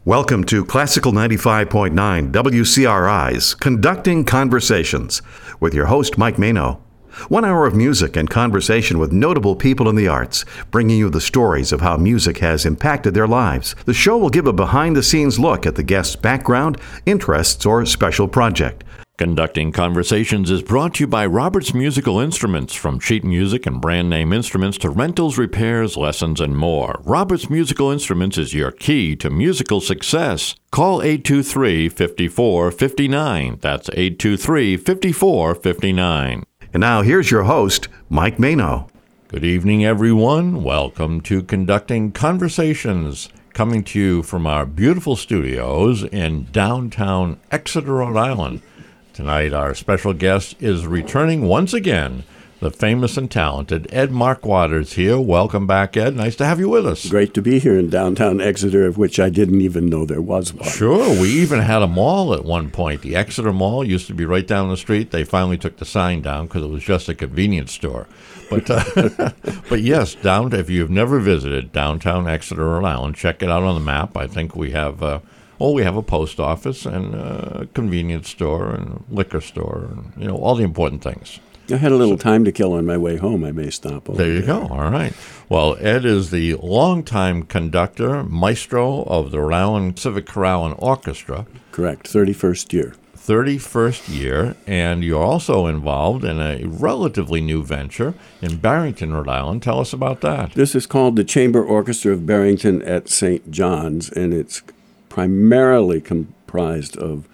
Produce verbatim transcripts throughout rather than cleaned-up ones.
Welcome to Classical ninety-five point nine W C R I's Conducting Conversations with your host, Mike Mano. One hour of music and conversation with notable people in the arts, bringing you the stories of how music has impacted their lives. The show will give a behind-the-scenes look at the guest's background, interests, or special project. Conducting Conversations is brought to you by Roberts Musical Instruments. From sheet music and brand name instruments to rentals, repairs, lessons, and more. Roberts Musical Instruments is your key to musical success. Call eight two three, five four five nine. That's eight two three, five four five nine. And now here's your host, Mike Mano. Good evening, everyone. Welcome to Conducting Conversations, coming to you from our beautiful studios in downtown Exeter, Rhode Island. Tonight, our special guest is returning once again, the famous and talented Ed Marquardt here. Welcome back, Ed. Nice to have you with us. Great to be here in downtown Exeter, of which I didn't even know there was one. Sure. We even had a mall at one point. The Exeter Mall used to be right down the street. They finally took the sign down because it was just a convenience store. But uh, but yes, down if you've never visited downtown Exeter, Rhode Island, check it out on the map. I think we have... Uh, Oh, we have a post office and a convenience store and a liquor store, and, you know, all the important things. I had a little so, time to kill on my way home. I may stop over there. You there. go. All right. Well, Ed is the longtime conductor, maestro of the Rhode Island Civic Chorale and Orchestra. Correct. thirty-first year. thirty-first year, and you're also involved in a relatively new venture in Barrington, Rhode Island. Tell us about that. This is called the Chamber Orchestra of Barrington at Saint John's, and it's primarily comprised of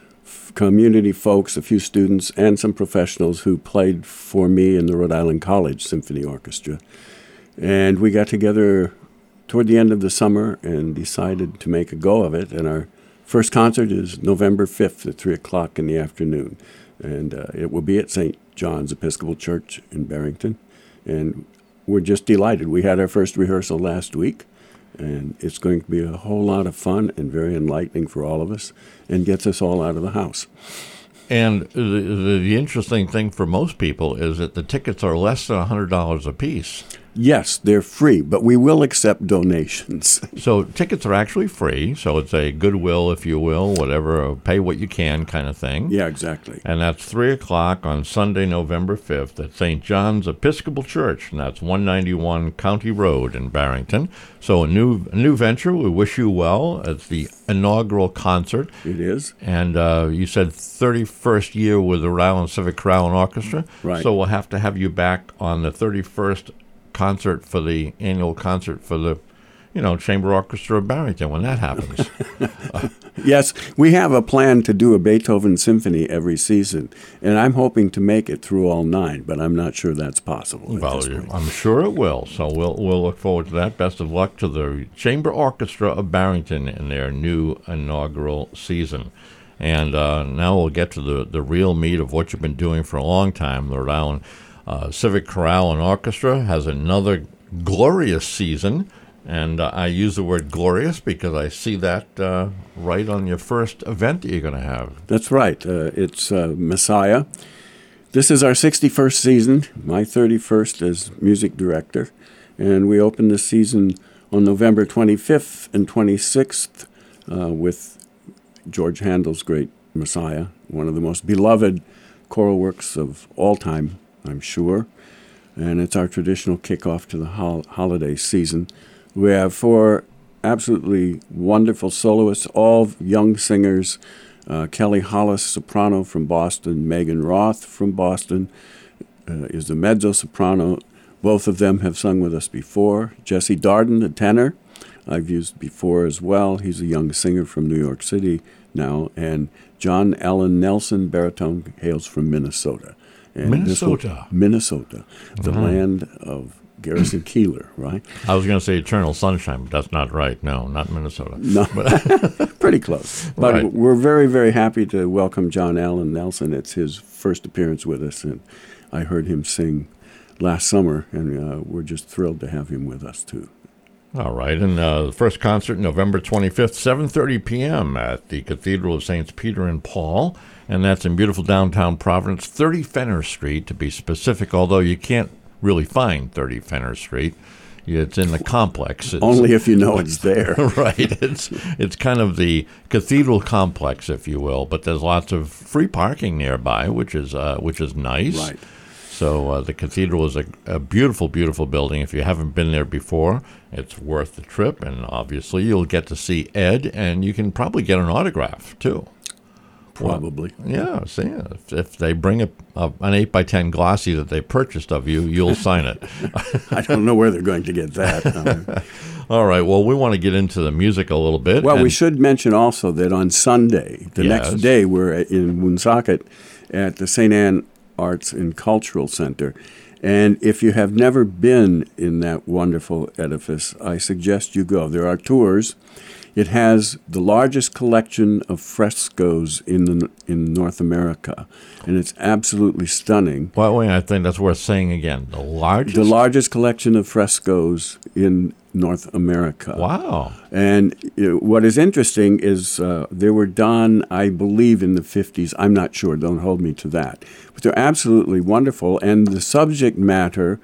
f- community folks, a few students, and some professionals who played for me in the Rhode Island College Symphony Orchestra. And we got together toward the end of the summer and decided to make a go of it. And our first concert is November fifth at three o'clock in the afternoon. And uh, it will be at Saint John's Episcopal Church in Barrington. And we're just delighted. We had our first rehearsal last week. And it's going to be a whole lot of fun and very enlightening for all of us and gets us all out of the house. And the, the, the interesting thing for most people is that the tickets are less than one hundred dollars a piece. Yes, they're free, but we will accept donations. So tickets are actually free, so it's a goodwill, if you will, whatever, pay what you can kind of thing. Yeah, exactly. And that's three o'clock on Sunday, November fifth at Saint John's Episcopal Church, and that's one ninety-one County Road in Barrington. So a new a new venture. We wish you well. It's the inaugural concert. It is. And uh, you said thirty-first year with the Rhode Island Civic Chorale and Orchestra. Right. So we'll have to have you back on the thirty-first concert for the annual concert for the, you know, Chamber Orchestra of Barrington when that happens. uh, yes, we have a plan to do a Beethoven symphony every season, and I'm hoping to make it through all nine, but I'm not sure that's possible. Well, I'm sure it will. So we'll we'll look forward to that. Best of luck to the Chamber Orchestra of Barrington in their new inaugural season. And uh, now we'll get to the, the real meat of what you've been doing for a long time. The Rhode Island Uh, Civic Chorale and Orchestra has another glorious season, and uh, I use the word glorious because I see that uh, right on your first event that you're going to have. That's right. Uh, it's uh, Messiah. This is our sixty-first season, my thirty-first as music director, and we open the season on November twenty-fifth and twenty-sixth uh, with George Handel's great Messiah, one of the most beloved choral works of all time, I'm sure, and it's our traditional kickoff to the hol- holiday season. We have four absolutely wonderful soloists, all young singers. Uh, Kelly Hollis, soprano from Boston. Megan Roth from Boston uh, is the mezzo-soprano. Both of them have sung with us before. Jesse Darden, the tenor, I've used before as well. He's a young singer from New York City now. And John Allen Nelson, baritone, hails from Minnesota. And Minnesota. Will, Minnesota, the mm-hmm. land of Garrison Keillor, right? I was going to say Eternal Sunshine, but that's not right. No, not Minnesota. No, pretty close. But right. We're very, very happy to welcome John Allen Nelson. It's his first appearance with us, and I heard him sing last summer, and uh, we're just thrilled to have him with us, too. All right, and uh, the first concert, November twenty-fifth, seven thirty p.m. at the Cathedral of Saints Peter and Paul, and that's in beautiful downtown Providence, thirty Fenner Street, to be specific, although you can't really find thirty Fenner Street. It's in the complex. It's, Only if you know it's there. Right. It's it's kind of the cathedral complex, if you will. But there's lots of free parking nearby, which is uh, which is nice. Right. So uh, the cathedral is a, a beautiful, beautiful building. If you haven't been there before, it's worth the trip. And obviously, you'll get to see Ed, and you can probably get an autograph too. Probably. Well, yeah, see, if, if they bring a, a, an eight by ten glossy that they purchased of you, you'll sign it. I don't know where they're going to get that. Um, All right, well, we want to get into the music a little bit. well, and- we should mention also that on Sunday, the Yes. next day, we're in Woonsocket at the Saint Anne Arts and Cultural Center. And if you have never been in that wonderful edifice, I suggest you go. There are tours. It has the largest collection of frescoes in the, in North America, and it's absolutely stunning. Well, wait, I think that's worth saying again. The largest? The largest collection of frescoes in North America. Wow. And you know, what is interesting is uh, they were done, I believe, in the fifties. I'm not sure. Don't hold me to that. But they're absolutely wonderful. And the subject matter,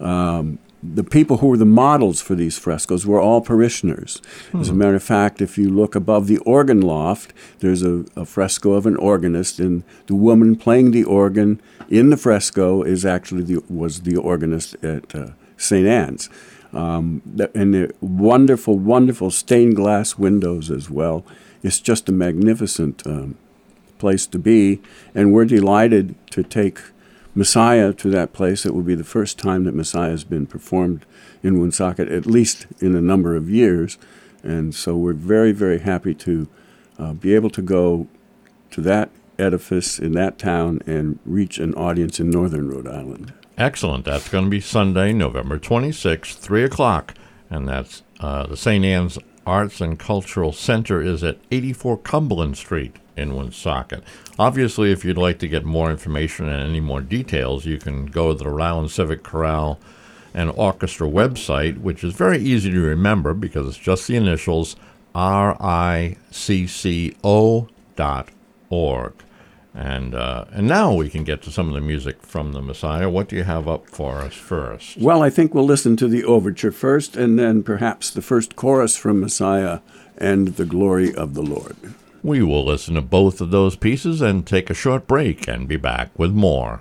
um, the people who were the models for these frescoes were all parishioners. Hmm. As a matter of fact, if you look above the organ loft, there's a, a fresco of an organist, and the woman playing the organ in the fresco is actually the, was the organist at uh, Saint Anne's. Um, and the wonderful, wonderful stained glass windows as well. It's just a magnificent um, place to be, and we're delighted to take Messiah to that place. It will be the first time that Messiah has been performed in Woonsocket, at least in a number of years, and so we're very, very happy to uh, be able to go to that edifice in that town and reach an audience in northern Rhode Island. Excellent. That's going to be Sunday, November twenty-sixth, three o'clock. And that's uh, the Saint Anne's Arts and Cultural Center is at eighty-four Cumberland Street in Woonsocket. Obviously, if you'd like to get more information and any more details, you can go to the Rhode Island Civic Chorale and Orchestra website, which is very easy to remember because it's just the initials R I C C O dot org. And uh, and now we can get to some of the music from the Messiah. What do you have up for us first? Well, I think we'll listen to the overture first, and then perhaps the first chorus from Messiah and the glory of the Lord. We will listen to both of those pieces and take a short break and be back with more.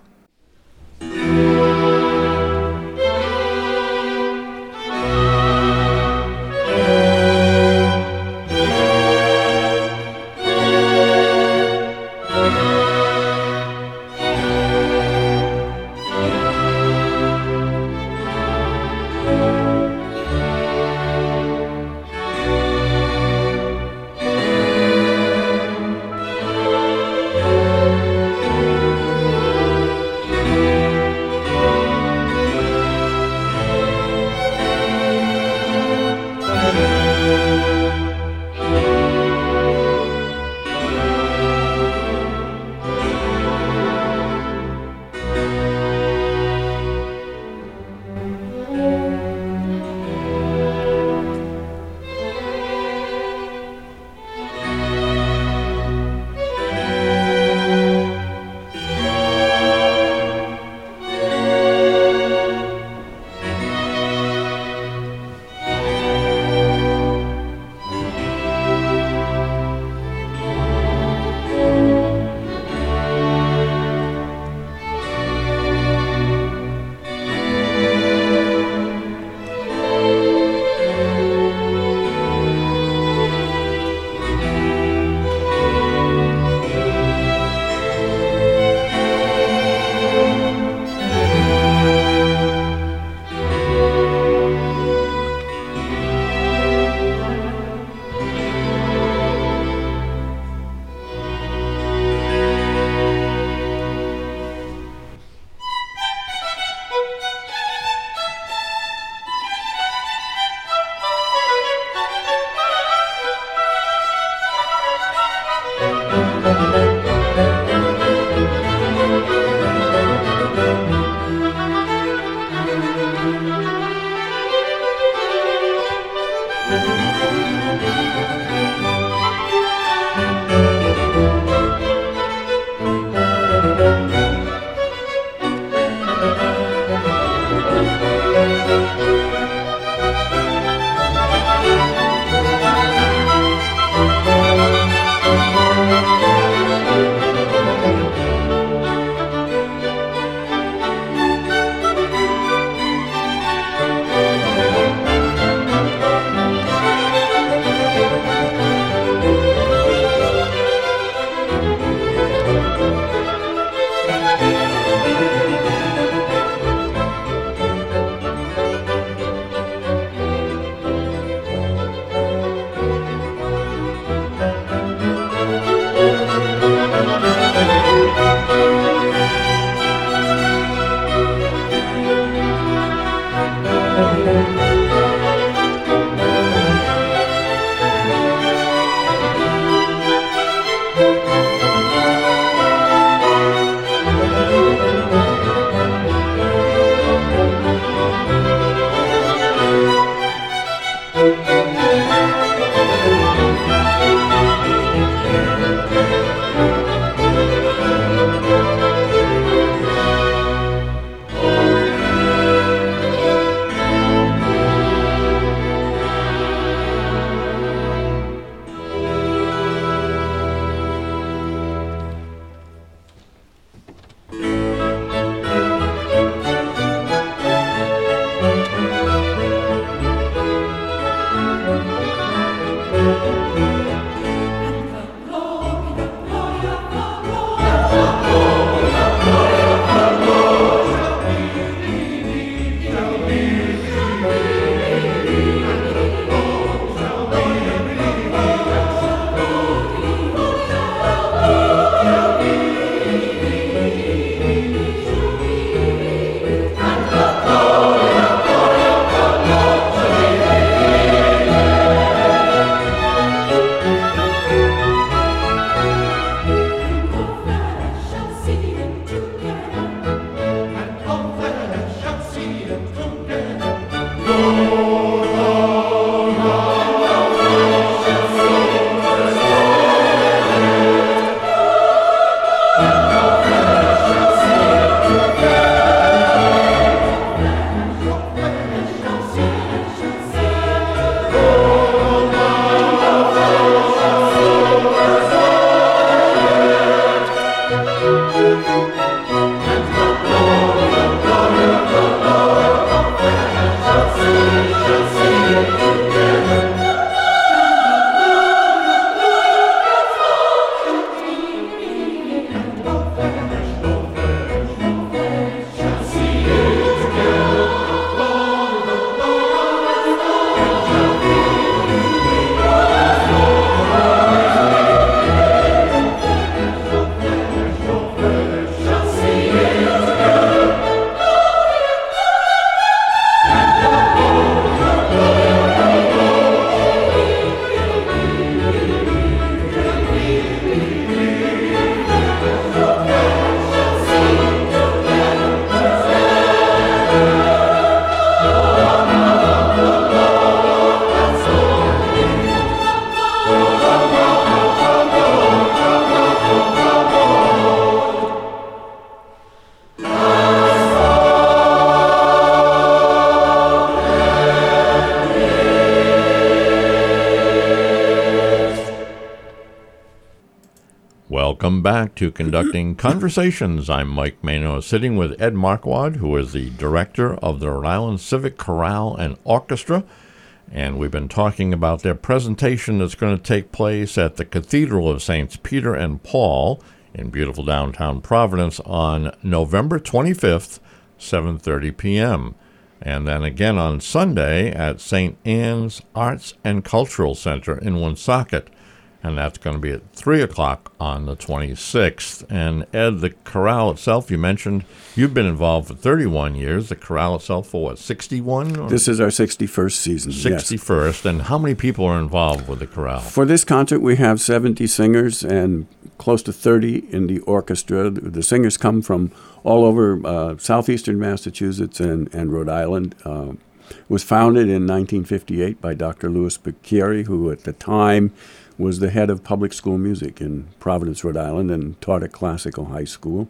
Welcome back to Conducting Conversations. I'm Mike Mano, sitting with Ed Marquardt, who is the director of the Rhode Island Civic Chorale and Orchestra. And we've been talking about their presentation that's going to take place at the Cathedral of Saints Peter and Paul in beautiful downtown Providence on November twenty-fifth, seven thirty p.m. And then again on Sunday at Saint Anne's Arts and Cultural Center in Woonsocket. And that's going to be at three o'clock on the twenty-sixth. And Ed, the chorale itself, you mentioned you've been involved for thirty-one years. The chorale itself for what, sixty-one? This is our sixty-first season, sixty-first. Yes. And how many people are involved with the chorale? For this concert, we have seventy singers and close to thirty in the orchestra. The singers come from all over uh, southeastern Massachusetts and, and Rhode Island. Uh, it was founded in nineteen fifty-eight by Doctor Louis Bicchieri, who at the time was the head of public school music in Providence, Rhode Island, and taught at Classical High School.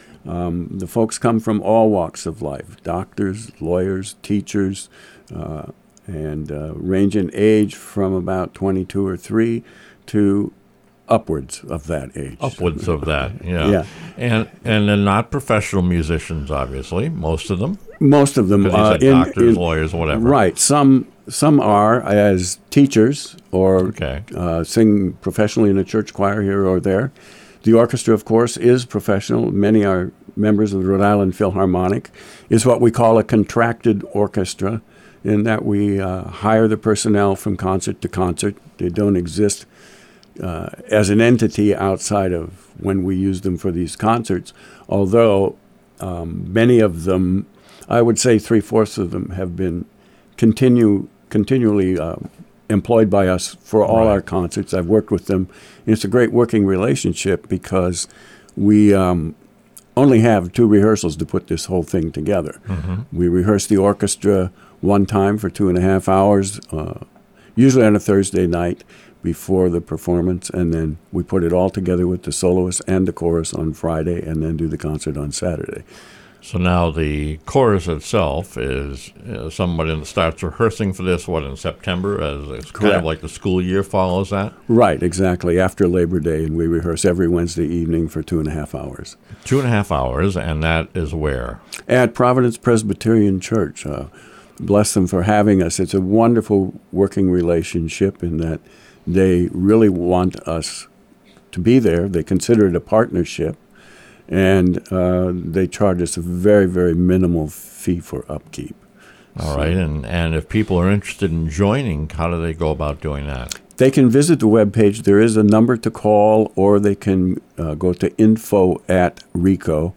Um, the folks come from all walks of life, doctors, lawyers, teachers, uh, and uh, range in age from about twenty-two or three to upwards of that age. Upwards of that, yeah. Yeah. And and they're not professional musicians, obviously, most of them. Most of them. Because you Uh, said in- doctors, in- lawyers, whatever. Right. Some some are as teachers or Okay. uh, sing professionally in a church choir here or there. The orchestra, of course, is professional. Many are members of the Rhode Island Philharmonic. Is what we call a contracted orchestra, in that we uh, hire the personnel from concert to concert. They don't exist uh, as an entity outside of when we use them for these concerts, although um, many of them, I would say three-fourths of them, have been continue continually uh, employed by us for all Right. our concerts. I've worked with them. It's a great working relationship because we um, only have two rehearsals to put this whole thing together. Mm-hmm. We rehearse the orchestra one time for two and a half hours, uh, usually on a Thursday night before the performance, and then we put it all together with the soloist and the chorus on Friday, and then do the concert on Saturday. So now the chorus itself is uh, somebody that starts rehearsing for this, what, in September? As it's kind of Correct. like the school year follows that? Right, exactly, after Labor Day, and we rehearse every Wednesday evening for two and a half hours. Two and a half hours, and that is where? At Providence Presbyterian Church. Uh, bless them for having us. It's a wonderful working relationship in that they really want us to be there. They consider it a partnership, and uh, they charge us a very, very minimal fee for upkeep. All right, and, and if people are interested in joining, how do they go about doing that? They can visit the webpage. There is a number to call, or they can uh, go to info at RICO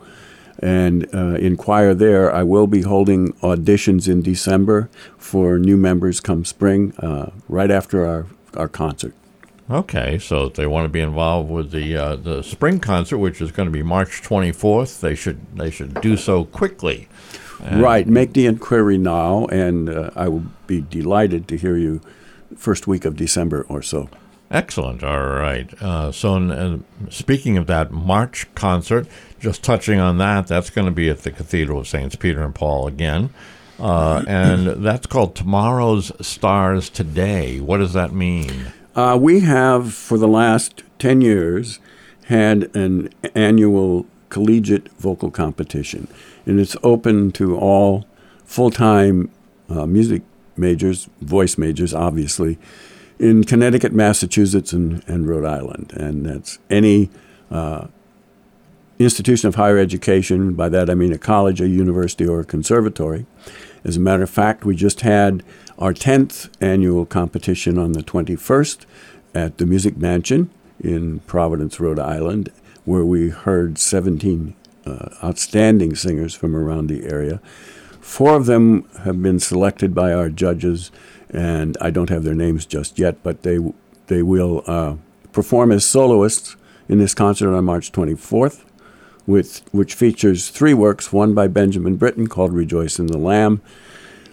and uh, inquire there. I will be holding auditions in December for new members come spring, uh, right after our, our concert. Okay, so if they want to be involved with the uh, the spring concert, which is going to be March twenty-fourth, they should they should do so quickly. And Right. Make the inquiry now, and uh, I will be delighted to hear you first week of December or so. Excellent. All right. Uh, so, uh, speaking of that March concert, just touching on that, that's going to be at the Cathedral of Saints Peter and Paul again. Uh, and that's called Tomorrow's Stars Today. What does that mean? Uh, we have, for the last ten years, had an annual collegiate vocal competition, and it's open to all full-time uh, music majors, voice majors, obviously, in Connecticut, Massachusetts, and, and Rhode Island. And that's any uh, institution of higher education. By that I mean a college, a university, or a conservatory. As a matter of fact, we just had our tenth annual competition on the twenty-first at the Music Mansion in Providence, Rhode Island, where we heard seventeen uh, outstanding singers from around the area. Four of them have been selected by our judges, and I don't have their names just yet, but they they will uh, perform as soloists in this concert on March twenty-fourth, with which features three works, one by Benjamin Britten called Rejoice in the Lamb,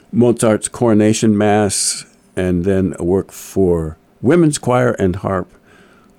Mozart's Coronation Mass, and then a work for women's choir and harp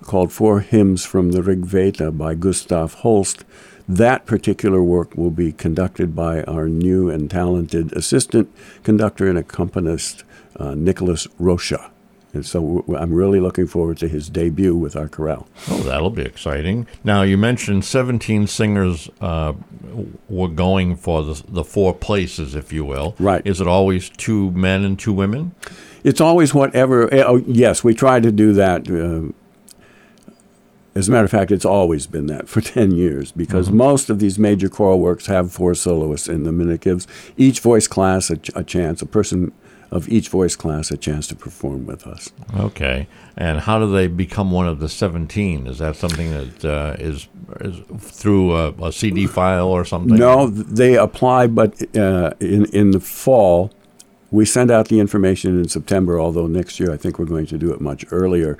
called Four Hymns from the Rig Veda by Gustav Holst. That particular work will be conducted by our new and talented assistant conductor and accompanist, uh, Nicholas Rocha. And so I'm really looking forward to his debut with our chorale. Oh, that'll be exciting. Now, you mentioned seventeen singers uh, were going for the, the four places, if you will. Right. Is it always two men and two women? It's always whatever. Oh, yes, we try to do that. Uh, as a matter of fact, it's always been that for ten years, because mm-hmm. most of these major choral works have four soloists in them, and it gives each voice class a, a chance, a person of each voice class a chance to perform with us. Okay. And how do they become one of the seventeen? Is that something that uh, is, is through a, a C D file or something? No, they apply, but uh, in, in the fall, we send out the information in September, although next year I think we're going to do it much earlier,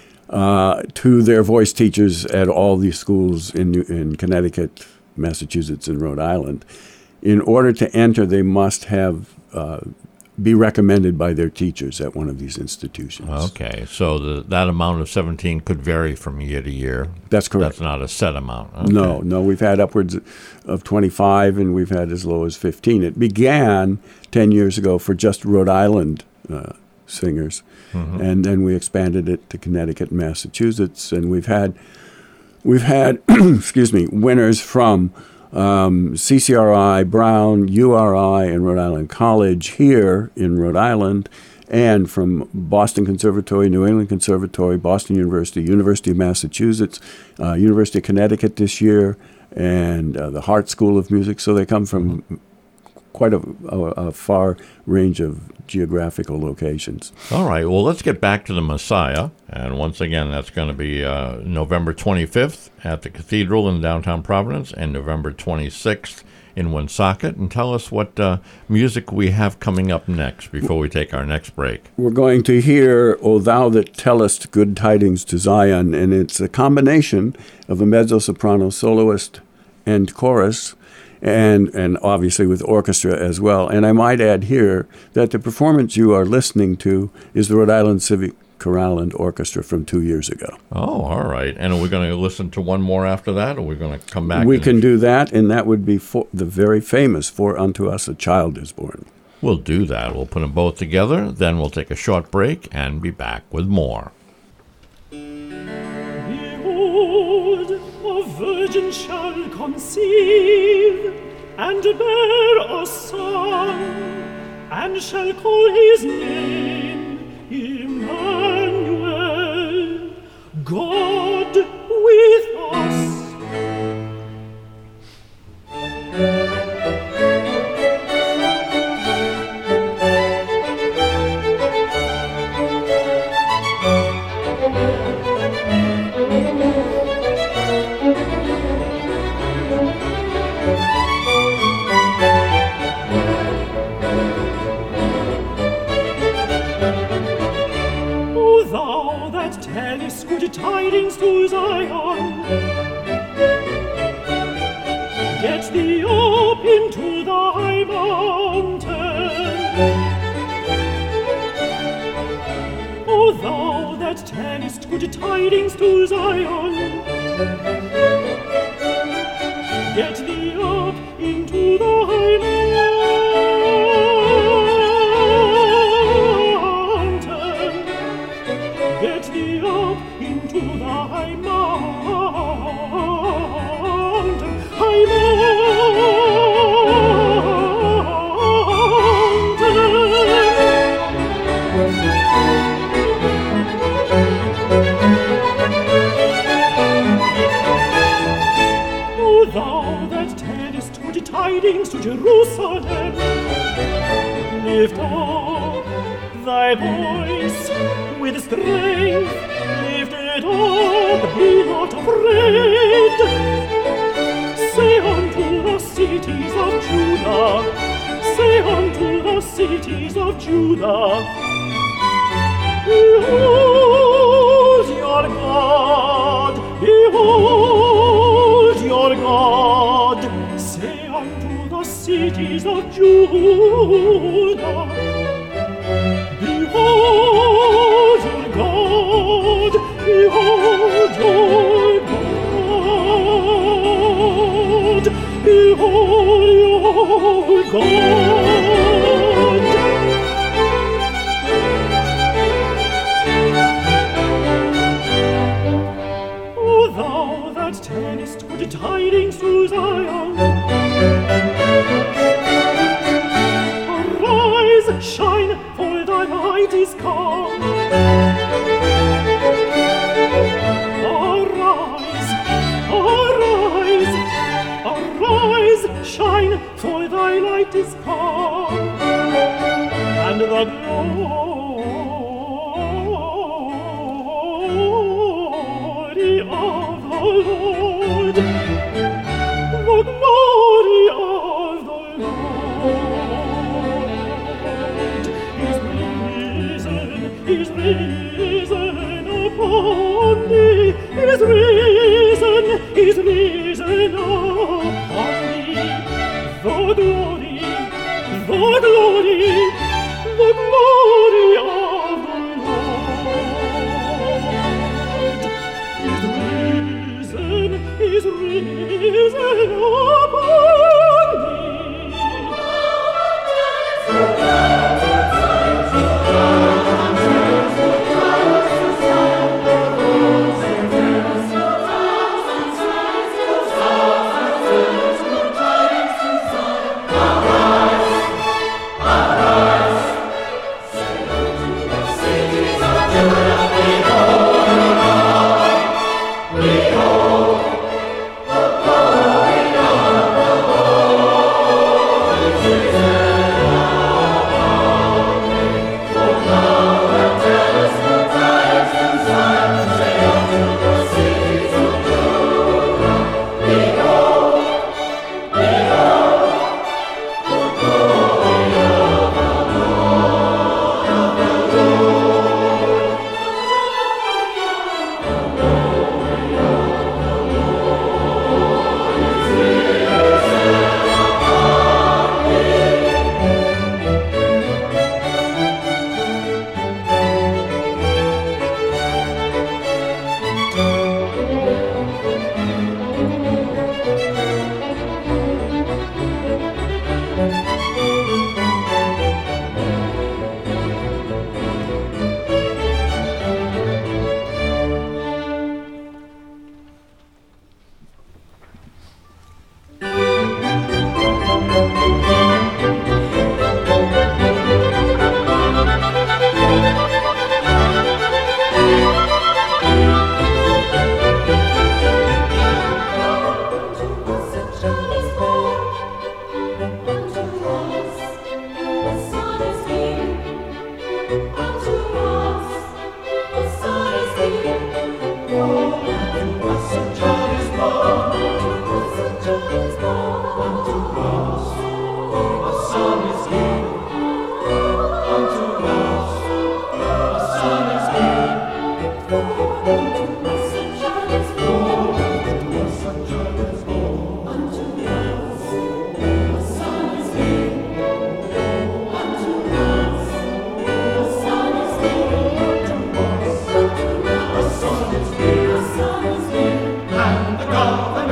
uh, to their voice teachers at all these schools in, in Connecticut, Massachusetts, and Rhode Island. In order to enter, they must have uh, be recommended by their teachers at one of these institutions. Okay, so the, that amount of seventeen could vary from year to year. That's correct. That's not a set amount. Okay. No, no, we've had upwards of twenty-five, and we've had as low as fifteen. It began ten years ago for just Rhode Island uh, singers, mm-hmm. and then we expanded it to Connecticut and Massachusetts, and we've had, we've had, excuse me, winners from Um, C C R I, Brown, U R I, and Rhode Island College here in Rhode Island, and from Boston Conservatory, New England Conservatory, Boston University, University of Massachusetts, uh, University of Connecticut this year, and uh, the Hart School of Music. So they come from quite a, a, a far range of geographical locations. All right. Well, let's get back to the Messiah. And once again, that's going to be uh, November twenty-fifth at the Cathedral in downtown Providence and November twenty-sixth in Woonsocket. And tell us what uh, music we have coming up next before we take our next break. We're going to hear O Thou That Tellest Good Tidings to Zion, and it's a combination of a mezzo-soprano soloist and chorus, and and obviously with orchestra as well. And I might add here that the performance you are listening to is the Rhode Island Civic Chorale and Orchestra from two years ago. Oh, all right. And are we going to listen to one more after that, or are we going to come back? We can do that, and that would be for the very famous For Unto Us a Child Is Born. We'll do that. We'll put them both together, then we'll take a short break and be back with more. Behold, a virgin shall conceive and bear a son, and shall call his name Emmanuel, God with us. Tellest good tidings to Zion, get thee up into thy mountain. O thou that tellest good tidings to Zion, get thee up into thy mountain. Get thee up into thy mountain, high mountain. O thou that tellest good tidings to Jerusalem, lift up thy voice with strength, lift it up, be not afraid. Say unto the cities of Judah, say unto the cities of Judah, behold your God, behold your God. Say unto the cities of Judah, behold your God, behold tellest good tidings to Zion. Arise, shine, for thy light is come. Arise, arise, arise, shine, for thy light is come. And the glory of the Lord, the glory of the Lord is risen, is risen upon thee, is risen, is risen upon thee. The glory, the glory, the glory of the Lord is risen, is risen upon thee. And the government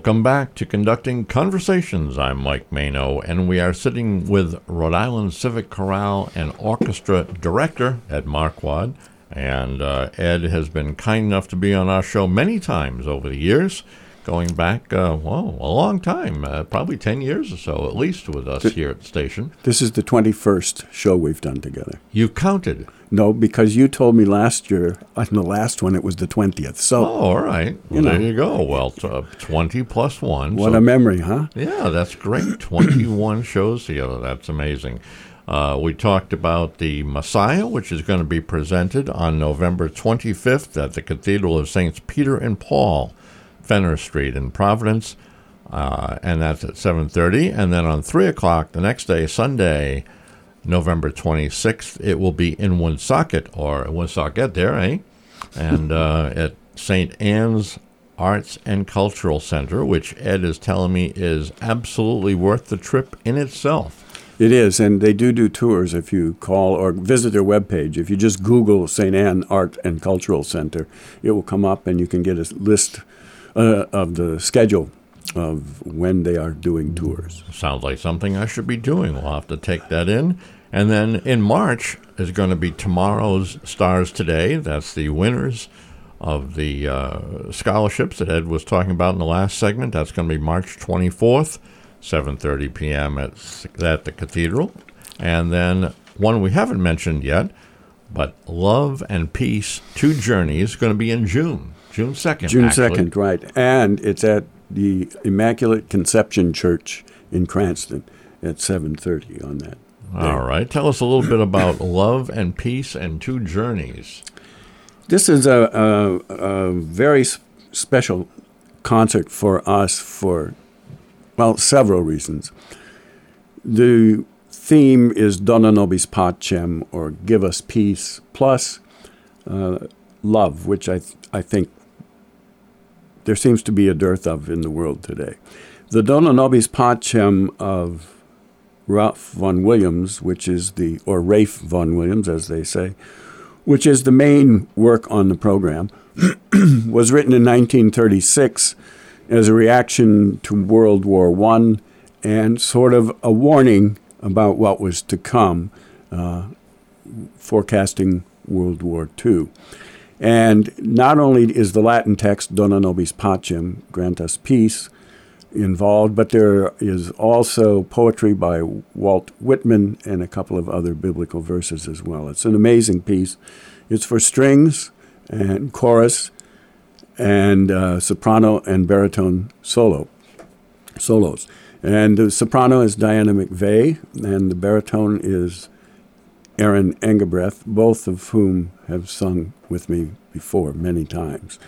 Welcome back to Conducting Conversations. I'm Mike Mano, and we are sitting with Rhode Island Civic Chorale and Orchestra Director Ed Marquardt. And uh, Ed has been kind enough to be on our show many times over the years, going back, uh, well, a long time, uh, probably ten years or so, at least, with us here at the station. This is the twenty-first show we've done together. You've counted? No, because you told me last year, on the last one, it was the twentieth. So, oh, all right. Well, you there know. you go. Well, uh, twenty plus one. What so, a memory, huh? Yeah, that's great. twenty-one shows together. That's amazing. Uh, we talked about the Messiah, which is going to be presented on November twenty-fifth at the Cathedral of Saints Peter and Paul, Fenner Street in Providence, uh, and that's at seven thirty. And then on three o'clock the next day, Sunday, November twenty-sixth, it will be in Woonsocket, or Woonsocket there, eh? And uh, at Saint Anne's Arts and Cultural Center, which Ed is telling me is absolutely worth the trip in itself. It is, and they do do tours if you call or visit their webpage. If you just Google Saint Anne Art and Cultural Center, it will come up, and you can get a list uh, of the schedule of when they are doing tours. Sounds like something I should be doing. We'll have to take that in. And then in March is going to be tomorrow's Stars Today. That's the winners of the uh, scholarships that Ed was talking about in the last segment. That's going to be March twenty-fourth. seven thirty p.m. at at the Cathedral. And then one we haven't mentioned yet, but Love and Peace, Two Journeys, going to be in June, June second, June actually. second, right. And it's at the Immaculate Conception Church in Cranston at seven thirty on that day. All right. Tell us a little bit about Love and Peace and Two Journeys. This is a, a, a very special concert for us for Well, several reasons. The theme is Dona Nobis Pacem, or Give Us Peace, plus uh, love, which I th- I think there seems to be a dearth of in the world today. The Dona Nobis Pacem of Ralph Vaughan Williams, which is the, or Rafe Vaughan Williams, as they say, which is the main work on the program, was written in nineteen thirty-six as a reaction to World War One and sort of a warning about what was to come, uh, forecasting World War Two. And not only is the Latin text, Dona Nobis Pacem, grant us peace, involved, but there is also poetry by Walt Whitman and a couple of other biblical verses as well. It's an amazing piece. It's for strings and chorus and uh, soprano and baritone solo solos. And the soprano is Diana McVeigh, and the baritone is Aaron Engelbrecht, both of whom have sung with me before many times.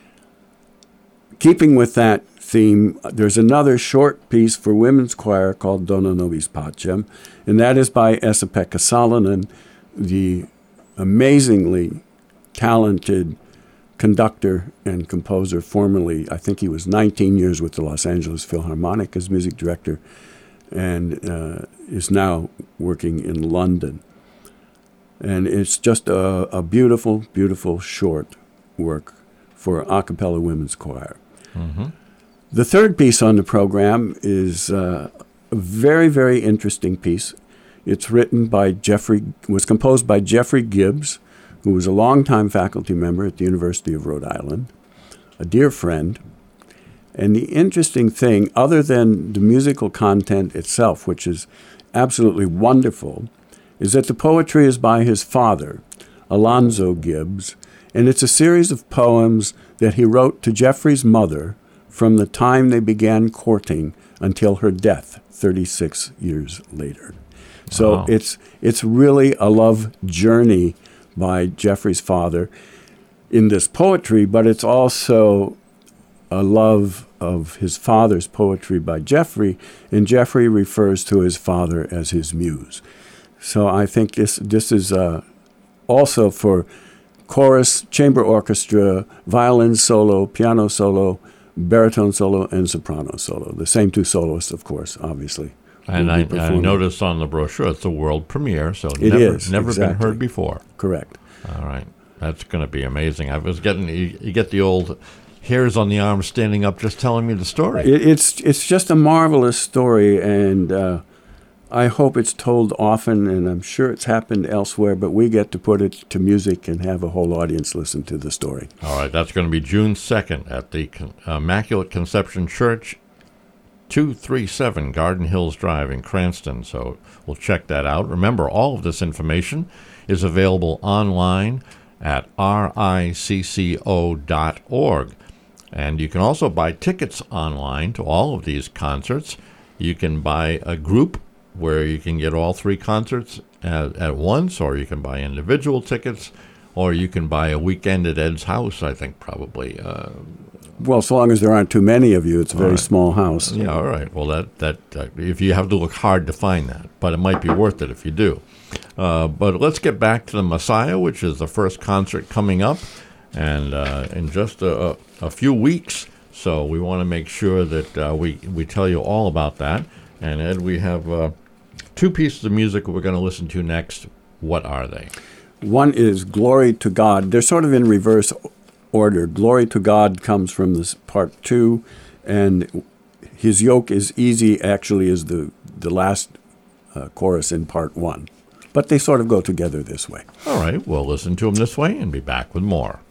Keeping with that theme, there's another short piece for women's choir called Dona Nobis Pacem, and that is by Esa-Pekka Salonen, the amazingly talented conductor and composer, formerly, I think he was nineteen years with the Los Angeles Philharmonic as music director, and uh, is now working in London. And it's just a, a beautiful, beautiful short work for a cappella women's choir. Mm-hmm. The third piece on the program is uh, a very, very interesting piece. It's written by Jeffrey, was composed by Jeffrey Gibbs, who was a longtime faculty member at the University of Rhode Island, a dear friend. And the interesting thing, other than the musical content itself, which is absolutely wonderful, is that the poetry is by his father, Alonzo Gibbs, and it's a series of poems that he wrote to Jeffrey's mother from the time they began courting until her death thirty-six years later. So wow. it's it's really a love journey by Jeffrey's father in this poetry, but it's also a love of his father's poetry by Jeffrey, and Jeffrey refers to his father as his muse. So I think this this is uh, also for chorus, chamber orchestra, violin solo, piano solo, baritone solo, and soprano solo. The same two soloists, of course, obviously. And I, I noticed on the brochure it's a world premiere, so it never, is, never exactly. been heard before. Correct. All right. That's going to be amazing. I was getting, you, you get the old hairs on the arm standing up just telling me the story. It, it's it's just a marvelous story, and uh, I hope it's told often, and I'm sure it's happened elsewhere, but we get to put it to music and have a whole audience listen to the story. All right, that's going to be June second at the Con- Immaculate Conception Church, two thirty-seven Garden Hills Drive in Cranston, so we'll check that out. Remember, all of this information is available online at R I C C O dot org. And you can also buy tickets online to all of these concerts. You can buy a group where you can get all three concerts at, at once, or you can buy individual tickets, or you can buy a weekend at Ed's house, I think, probably. Uh, Well, so long as there aren't too many of you, it's a very right. small house. yeah, all right. Well, that, that uh, if you have to look hard to find that, but it might be worth it if you do. Uh, but let's get back to the Messiah, which is the first concert coming up, and uh, in just a, a few weeks. So we want to make sure that uh, we, we tell you all about that. And Ed, we have uh, two pieces of music we're going to listen to next. What are they? One is Glory to God. They're sort of in reverse order. Glory to God comes from this part two, and His yoke is easy actually is the, the last uh, chorus in part one. But they sort of go together this way. All right, we'll listen to them this way and be back with more.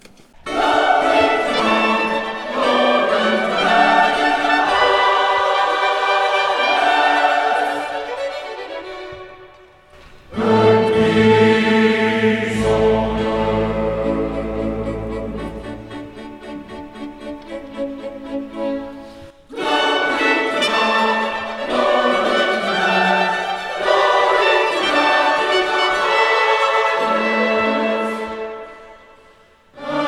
Glory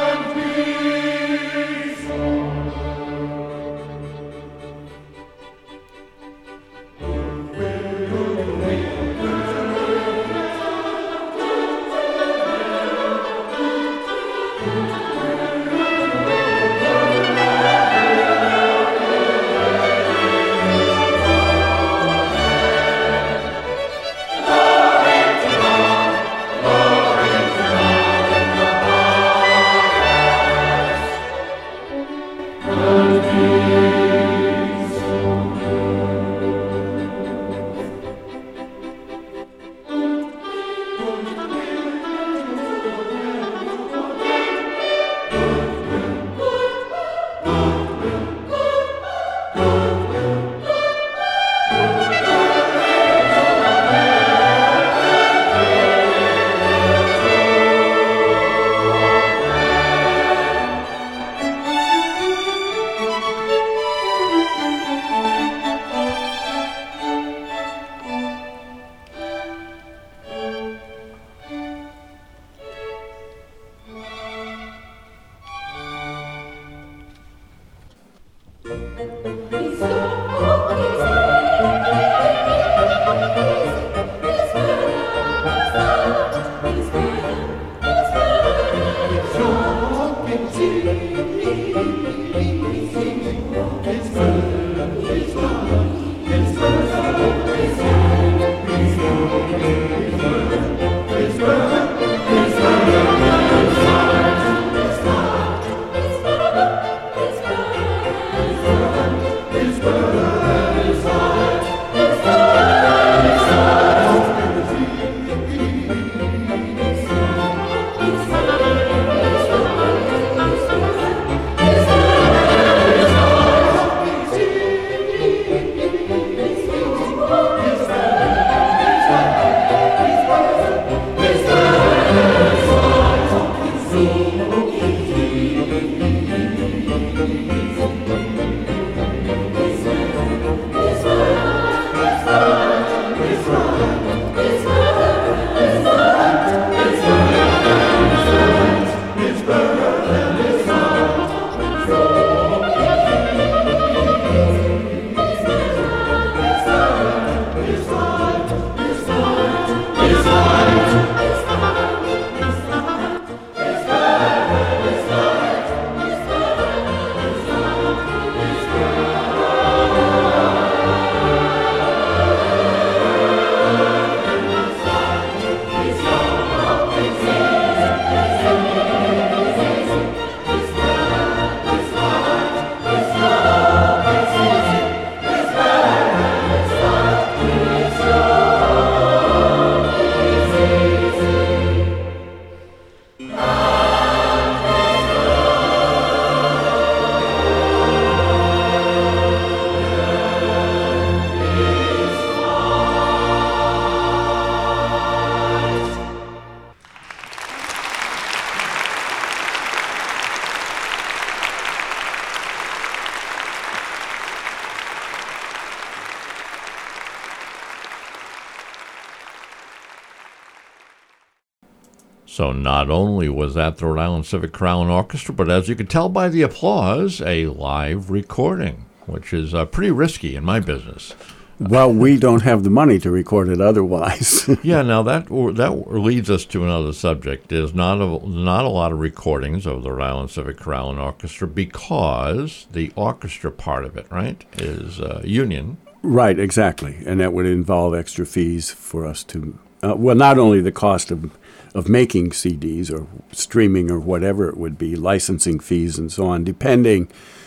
So not only was that the Rhode Island Civic Chorale and Orchestra, but as you could tell by the applause, a live recording, which is uh, pretty risky in my business. Well, we don't have the money to record it otherwise. Yeah, now that that leads us to another subject. There's not a, not a lot of recordings of the Rhode Island Civic Chorale and Orchestra because the orchestra part of it, right, is uh, union. Right, exactly. And that would involve extra fees for us to, uh, well, not only the cost of, of making C Ds or streaming or whatever it would be, licensing fees and so on, depending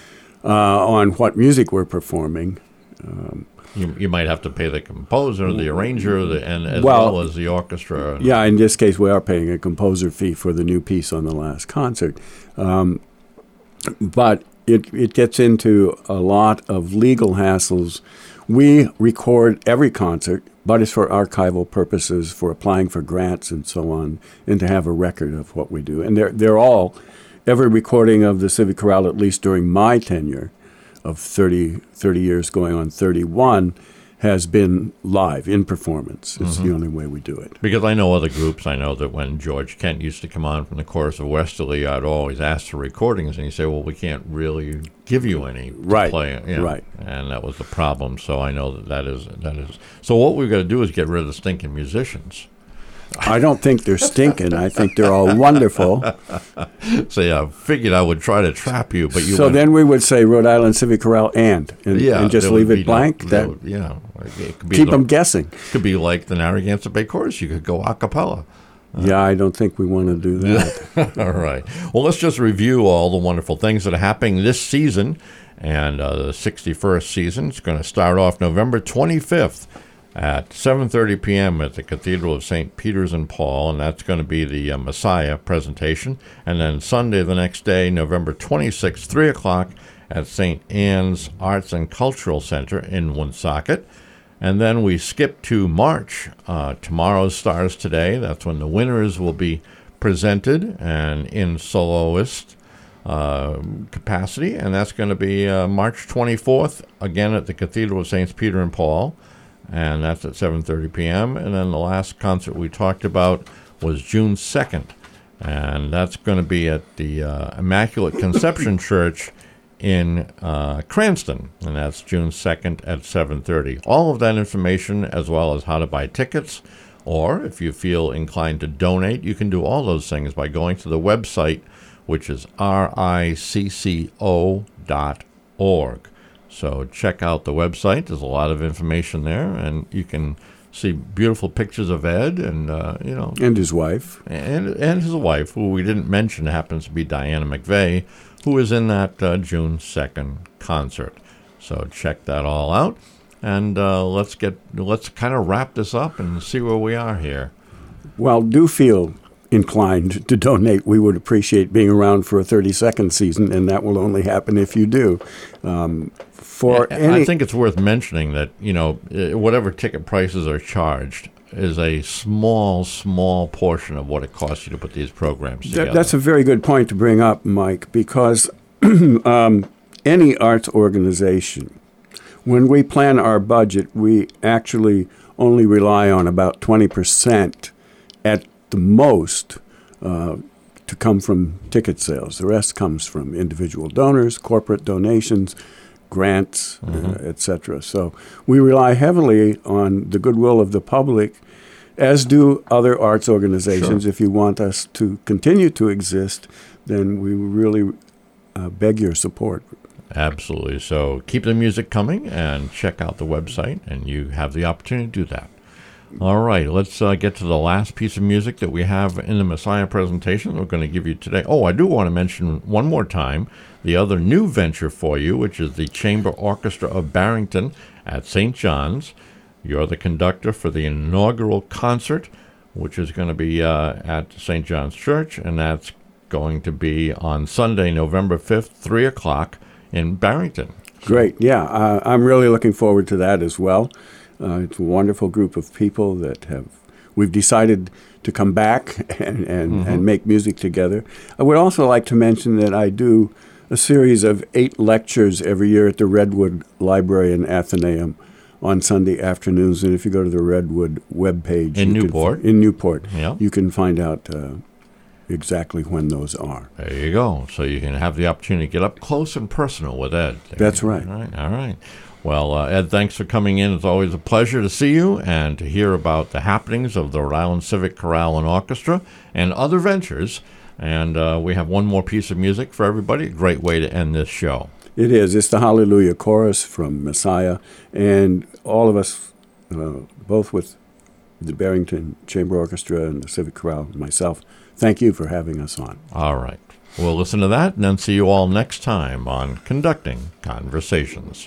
uh, on what music we're performing. Um, You, you might have to pay the composer, the arranger, the, and as well, well as the orchestra. Yeah, in this case, we are paying a composer fee for the new piece on the last concert. Um, but it, it gets into a lot of legal hassles. We record every concert, but it's for archival purposes, for applying for grants and so on, and to have a record of what we do. And they're, they're all, every recording of the Civic Chorale, at least during my tenure, of thirty, thirty years going on thirty-one, has been live, in performance. It's mm-hmm. the only way we do it. Because I know other groups, I know that when George Kent used to come on from the chorus of Westerly, I'd always ask for recordings, and he'd say, well, we can't really give you any to right. play. You know? Right. And that was the problem, so I know that that is. That is. So what we've got to do is get rid of the stinking musicians. I don't think they're stinking. I think they're all wonderful. So yeah, I figured I would try to trap you, but you. So went, then we would say Rhode Island Civic Chorale and and, yeah, and just leave it blank. No, that no, yeah, it could be keep the, them guessing. Could be like the Narragansett Bay Chorus. You could go a cappella. Uh, yeah, I don't think we want to do that. All right. Well, let's just review all the wonderful things that are happening this season, and uh, the sixty-first season. It's going to start off November twenty-fifth. At seven thirty p.m. at the Cathedral of Saint Peter's and Paul, and that's going to be the uh, Messiah presentation. And then Sunday the next day, November twenty-sixth, three o'clock, at Saint Anne's Arts and Cultural Center in Woonsocket. And then we skip to March. Uh, tomorrow starts today. That's when the winners will be presented and in soloist uh, capacity. And that's going to be uh, March twenty-fourth, again at the Cathedral of Saints Peter and Paul. And that's at seven thirty p.m. And then the last concert we talked about was June second. And that's going to be at the uh, Immaculate Conception Church in uh, Cranston. And that's June second at seven thirty. All of that information, as well as how to buy tickets, or if you feel inclined to donate, you can do all those things by going to the website, which is R I C C O dot org. So check out the website. There's a lot of information there, and you can see beautiful pictures of Ed and uh, you know, and his wife, and and his wife, who we didn't mention, happens to be Diana McVeigh, who is in that uh, June second concert. So check that all out, and uh, let's get let's kind of wrap this up and see where we are here. Well, do feel inclined to donate. We would appreciate being around for a thirty-second season, and that will only happen if you do. Um, for yeah, any, I think it's worth mentioning that, you know, whatever ticket prices are charged is a small, small portion of what it costs you to put these programs together. Th- that's a very good point to bring up, Mike, because um, any arts organization, when we plan our budget, we actually only rely on about twenty percent at the most uh, to come from ticket sales. The rest comes from individual donors, corporate donations, grants, mm-hmm. uh, et cetera. So we rely heavily on the goodwill of the public, as do other arts organizations. Sure. If you want us to continue to exist, then we really uh, beg your support. Absolutely. So keep the music coming and check out the website, and you have the opportunity to do that. All right, let's uh, get to the last piece of music that we have in the Messiah presentation that we're going to give you today. Oh, I do want to mention one more time the other new venture for you, which is the Chamber Orchestra of Barrington at Saint John's. You're the conductor for the inaugural concert, which is going to be uh, at Saint John's Church, and that's going to be on Sunday, November fifth, three o'clock in Barrington. Great, yeah. Uh, I'm really looking forward to that as well. Uh, it's a wonderful group of people that have, we've decided to come back and, and, mm-hmm. and make music together. I would also like to mention that I do a series of eight lectures every year at the Redwood Library and Athenaeum on Sunday afternoons. And if you go to the Redwood webpage in Newport, can, in Newport, yeah. you can find out uh, exactly when those are. There you go. So you can have the opportunity to get up close and personal with Ed. That's right. All right. All right. Well, uh, Ed, thanks for coming in. It's always a pleasure to see you and to hear about the happenings of the Rhode Island Civic Chorale and Orchestra and other ventures. And uh, we have one more piece of music for everybody. A great way to end this show. It is. It's the Hallelujah Chorus from Messiah. And all of us, uh, both with the Barrington Chamber Orchestra and the Civic Chorale and myself, thank you for having us on. All right. We'll listen to that and then see you all next time on Conducting Conversations.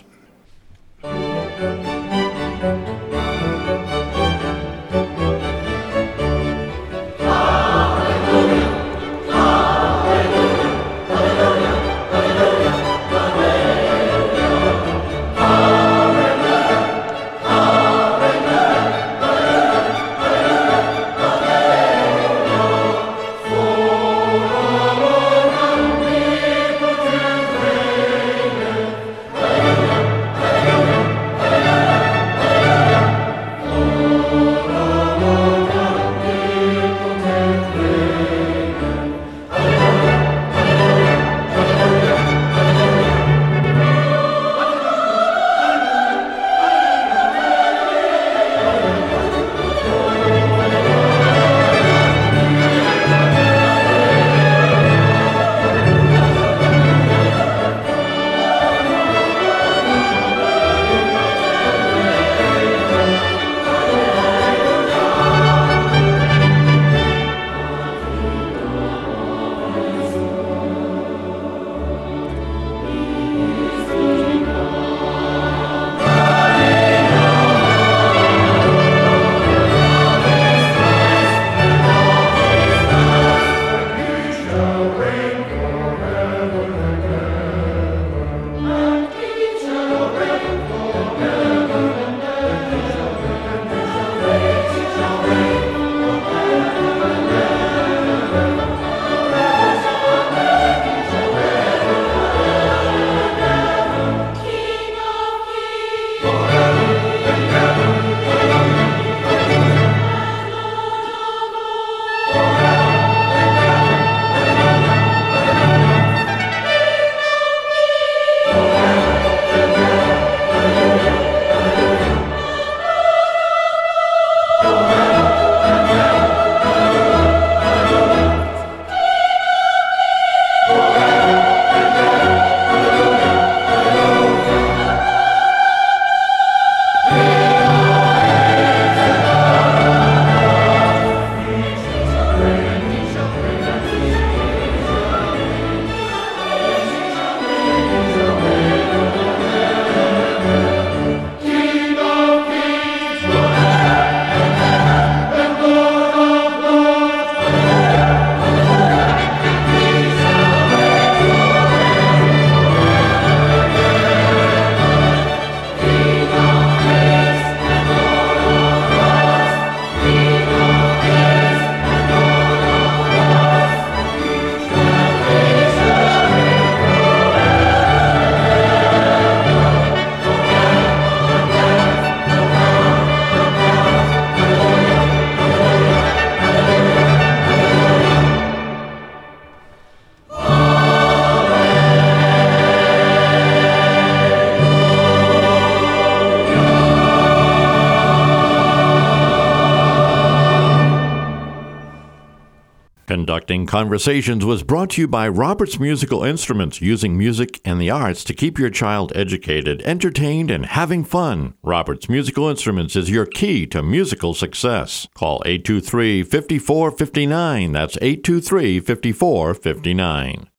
Conducting Conversations was brought to you by Roberts Musical Instruments, using music and the arts to keep your child educated, entertained, and having fun. Roberts Musical Instruments is your key to musical success. Call eight two three, five four five nine. That's eight two three, five four five nine.